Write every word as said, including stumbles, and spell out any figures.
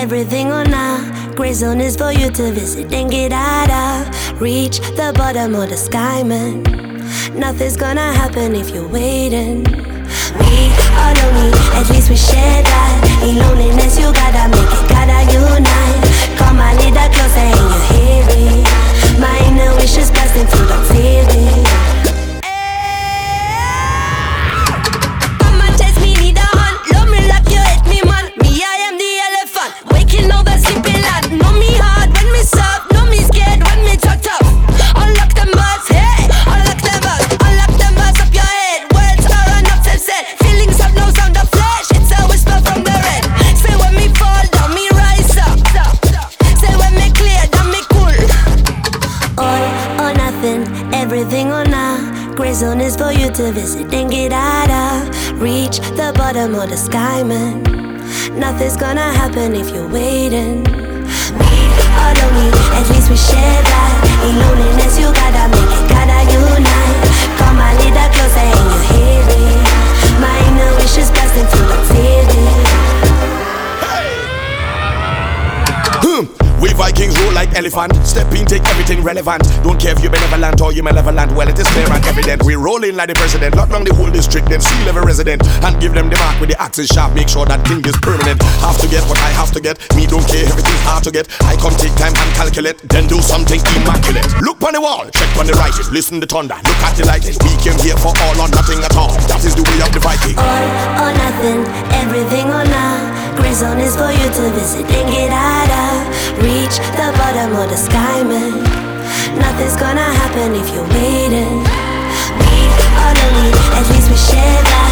everything or not. Gray zone is for you to visit and get out of. Reach the bottom of the sky, man. Nothing's gonna happen if you're waiting. We are lonely, at least we share that. In loneliness you gotta make it, gotta unite. Come a little closer and you hear it. My inner wish is blasting through the feeling. Mama test me, need a hand. Love me like you hate me, man. Me, I am the elephant, waking over sleeping lad. Know me hard when me soft, know me scared when me talk tough. Unlock them bars, hey, unlock them bars, unlock them bars up your head. Words are enough self-said, feelings have no sound of flesh. It's a whisper from the red. Say when me fall down, me rise up. Say when me clear, then me cool. All or nothing, everything or not. Gray zone is for you to visit and get out of. Reach the bottom of the sky, man. Nothing's gonna happen if you're waiting. We are lonely, at least we share that. In loneliness you gotta make it, gotta unite. Come a little closer and you hear it. My inner wish is blasting through the feeling. Hmm. We Vikings roll like elephant. Step in, take everything relevant. Don't care if you're benevolent or you're malevolent. Well, it is clear and evident. We roll in like the president. Lock down the whole district, then seal every resident. And give them the mark with the axes sharp. Make sure that thing is permanent. Have to get what I have to get. Me don't care, everything's hard to get. I come take time and calculate. Then do something immaculate. Look on the wall, check on the writing. Listen the thunder, look at the lighting. We came here for all or nothing at all. That is the way of the Viking. All or nothing, everything or not. Gray zone is for you to visit and get out of. Reach the bottom of the sky, man. Nothing's gonna happen if you're waiting. We are lonely, at least we share that.